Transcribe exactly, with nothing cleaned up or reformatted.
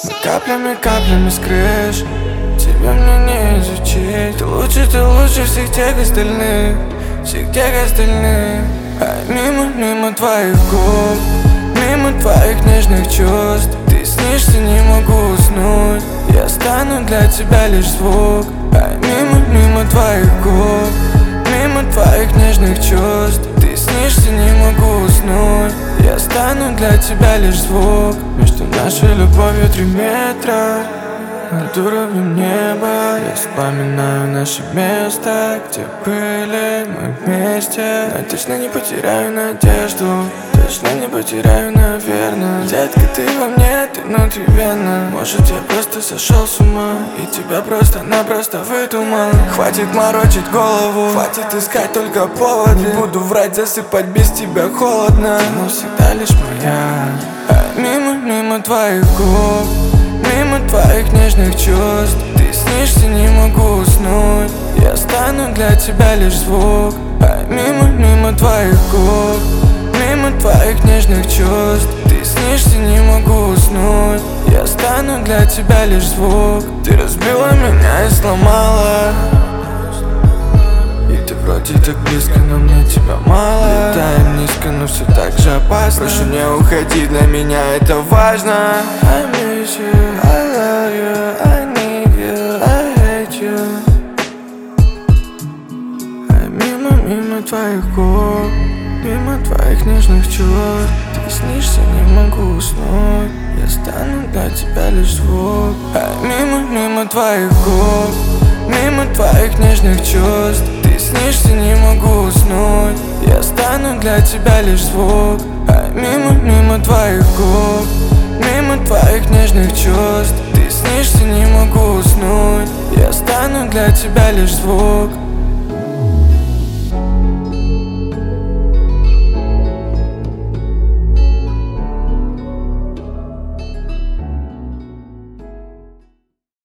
Каплями, каплями с крыш, тебя мне не изучить. Ты лучше, ты лучше всех тех остальных, всех тех остальных. А мимо, мимо твоих губ, мимо твоих нежных чувств, ты снишься, не могу уснуть. Я стану для тебя лишь звук. А мимо, мимо твоих губ, мимо твоих нежных чувств, ты снишься, не могу уснуть. Я стану для тебя лишь звук. Между нашей любовью три метра над уровнем неба. Я вспоминаю наше место, где были мы вместе. Но точно не потеряю надежду, точно не потеряю, наверное. Детка, ты во мне, ты внутривенно. Может, я просто сошел с ума и тебя просто-напросто выдумал. Хватит морочить голову, хватит искать только поводы. Не буду врать, засыпать без тебя холодно. Ты навсегда лишь моя. А мимо, мимо твоих губ, мимо твоих нежных чувств, ты снишься, не могу уснуть. Я стану для тебя лишь звук. А мимо, мимо твоих губ, мимо твоих нежных чувств, ты снишься, не могу уснуть. Я стану для тебя лишь звук. Ты разбила меня и сломала, и ты вроде так близко, но мне тебя мало. Летаем низко, но все так же опасно. Прошу, не уходи, для меня это важно. I miss you, I love you, I need you, I hate you. А мимо, мимо твоих губ, мимо твоих нежных чувств, ты снишься, не могу уснуть. Я стану для тебя лишь звук. А мимо, мимо твоих губ, мимо твоих нежных чувств, ты снишься, не могу уснуть. Я стану для тебя лишь звук. А мимо, мимо твоих губ, мимо твоих нежных чувств, ты снишься, не могу уснуть. Я стану для тебя лишь звук.